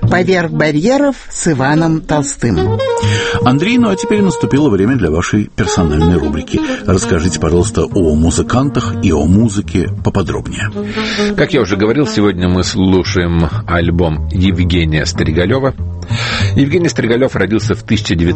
«Поверх барьеров» с Иваном Толстым. Андрей, ну а теперь наступило время для вашей персональной рубрики. Расскажите, пожалуйста, о музыкантах и о музыке поподробнее. Как я уже говорил, сегодня мы слушаем альбом Евгения Стригалева. Евгений Стригалев родился в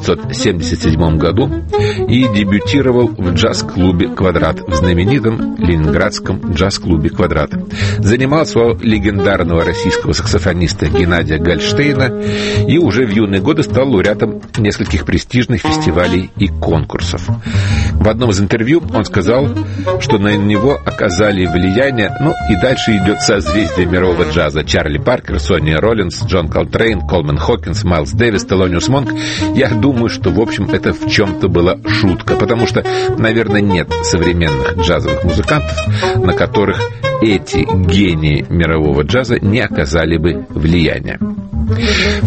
1977 году и дебютировал в джаз-клубе «Квадрат», в знаменитом ленинградском джаз-клубе «Квадрат». Занимался у легендарного российского саксофониста Геннадия Гольштейна и уже в юные годы стал лауреатом нескольких престижных фестивалей и конкурсов. В одном из интервью он сказал, что на него оказали влияние, и дальше идет созвездие мирового джаза: Чарли Паркер, Сонни Роллинс, Джон Колтрейн, Колман Хокинс, Майлз Дэвис, Телониус Монк. Я думаю, что, в общем, это в чем-то была шутка, потому что, наверное, нет современных джазовых музыкантов, на которых эти гении мирового джаза не оказали бы влияния. В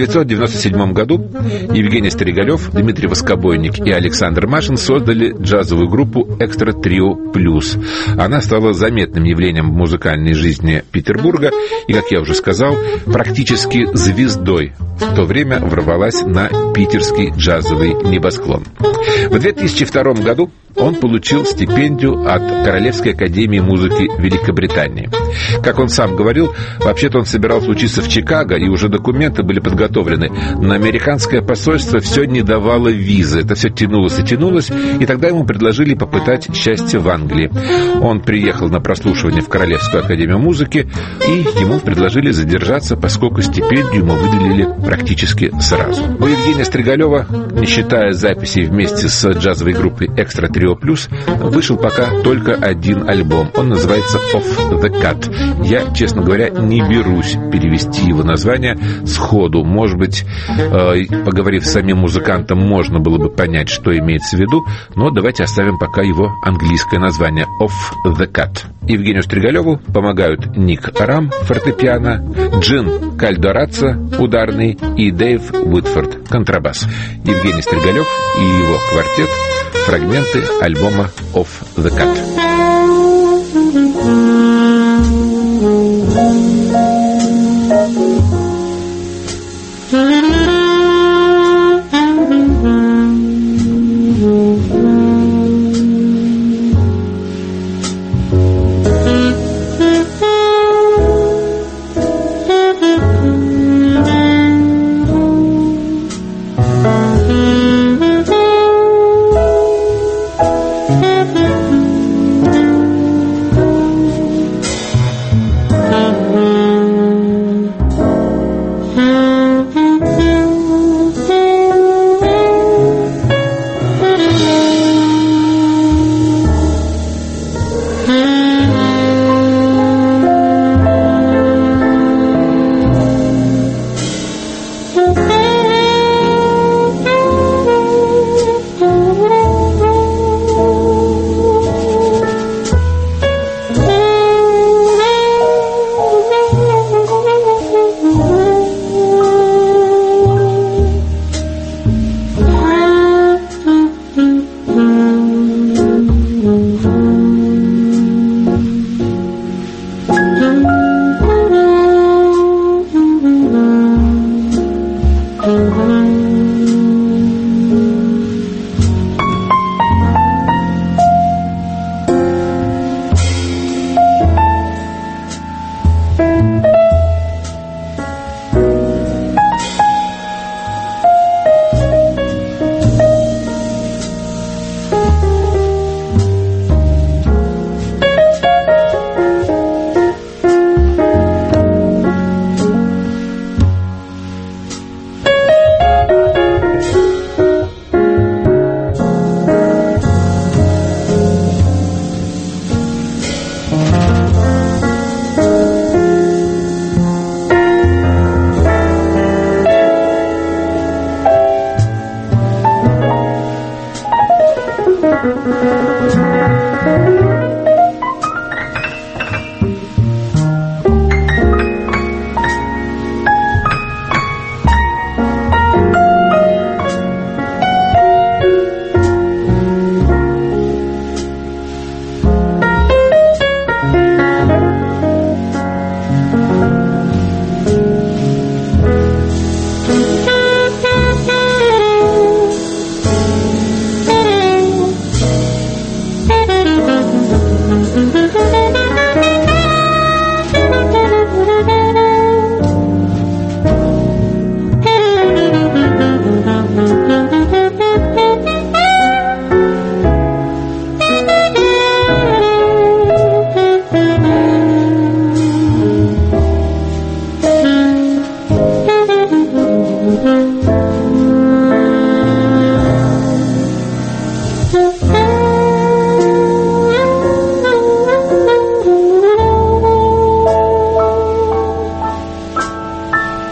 1997 году Евгений Стригалев, Дмитрий Воскобойник и Александр Машин создали джазовую группу «Экстра Трио Плюс». Она стала заметным явлением в музыкальной жизни Петербурга и, как я уже сказал, практически звездой в то время ворвалась на питерский джазовый небосклон. В 2002 году он получил стипендию от Королевской академии музыки Великобритании. Как он сам говорил, вообще-то он собирался учиться в Чикаго, и уже документы были подготовлены, но американское посольство все не давало визы. Это все тянулось и тянулось, и тогда ему предложили попытать счастье в Англии. Он приехал на прослушивание в Королевскую академию музыки, и ему предложили задержаться, поскольку стипендию ему выделили практически сразу. У Евгения Стригалева, не считая записей вместе с джазовой группой «Экстра Трио Плюс», вышел пока только один альбом. Он называется «Off the Cut». Я, честно говоря, не берусь перевести его название сходу. Может быть, поговорив с самим музыкантом, можно было бы понять, что имеется в виду, но давайте оставим пока его английское название «Off the Cut». Евгению Стригалеву помогают Ник Рам, фортепиано, Джин Кальдораццо, ударный, и Дэйв Уитфорд, контрабас. Евгений Стригалев и его квартет. Фрагменты альбома «Off the Cut».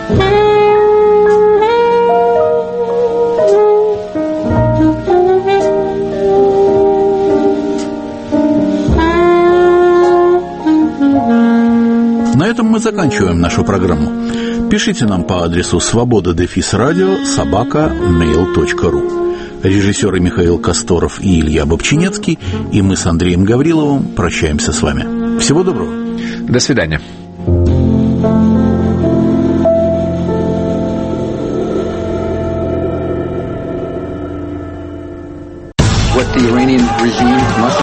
На этом мы заканчиваем нашу программу. Пишите нам по адресу svoboda-radio@mail.ru. Режиссеры Михаил Косторов и Илья Бобчинецкий, и мы с Андреем Гавриловым прощаемся с вами. Всего доброго. До свидания. What the Iranian regime must